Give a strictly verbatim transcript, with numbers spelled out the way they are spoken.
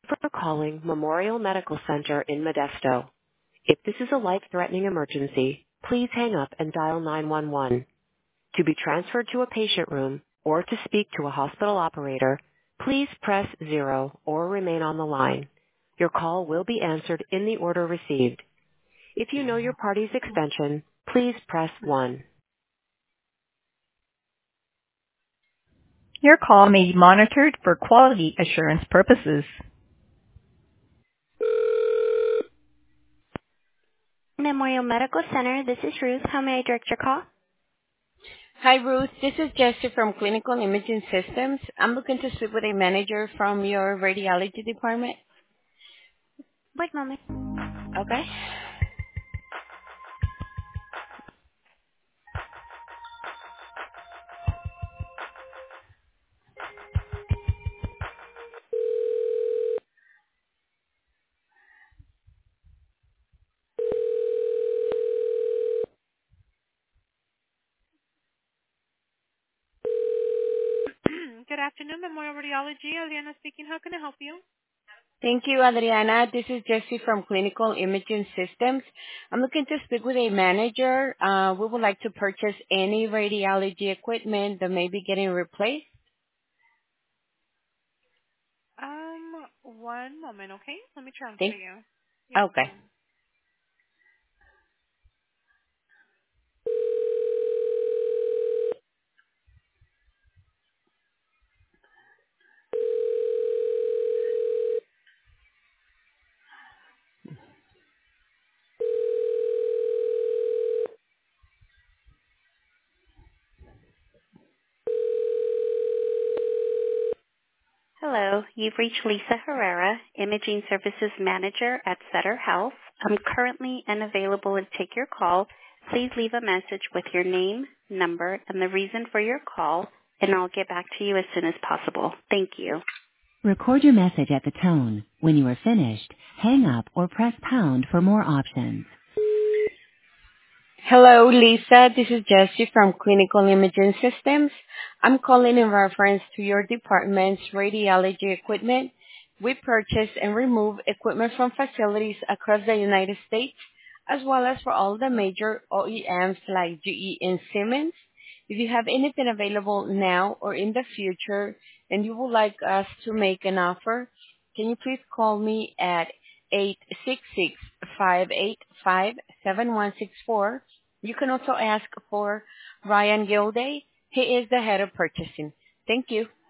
for calling Memorial Medical Center in Modesto. If this is a life-threatening emergency, please hang up and dial nine one one. To be transferred to a patient room or to speak to a hospital operator, please press zero or remain on the line. Your call will be answered in the order received. If you know your party's extension, please press one. Your call may be monitored for quality assurance purposes. Memorial Medical Center, this is Ruth. How may I direct your call? Hi, Ruth. This is Jessie from Clinical Imaging Systems. I'm looking to speak with a manager from your radiology department. Wait a moment. Okay. Good afternoon, Memorial Radiology. Adriana speaking. How can I help you? Thank you, Adriana. This is Jessie from Clinical Imaging Systems. I'm looking to speak with a manager. Uh, we would like to purchase any radiology equipment that may be getting replaced. Um, one moment, okay? Let me transfer Thank. you. You're Okay. welcome. Hello, you've reached Lisa Herrera, Imaging Services Manager at Sutter Health. I'm currently unavailable to take your call. Please leave a message with your name, number, and the reason for your call, and I'll get back to you as soon as possible. Thank you. Record your message at the tone. When you are finished, hang up or press pound for more options. Hello, Lisa. This is Jessie from Clinical Imaging Systems. I'm calling in reference to your department's radiology equipment. We purchase and remove equipment from facilities across the United States, as well as for all the major O E Ms like G E and Siemens. If you have anything available now or in the future and you would like us to make an offer, can you please call me at eight six six, five eight five, seven one six four. You can also ask for Ryan Gilday. He is the head of purchasing. Thank you.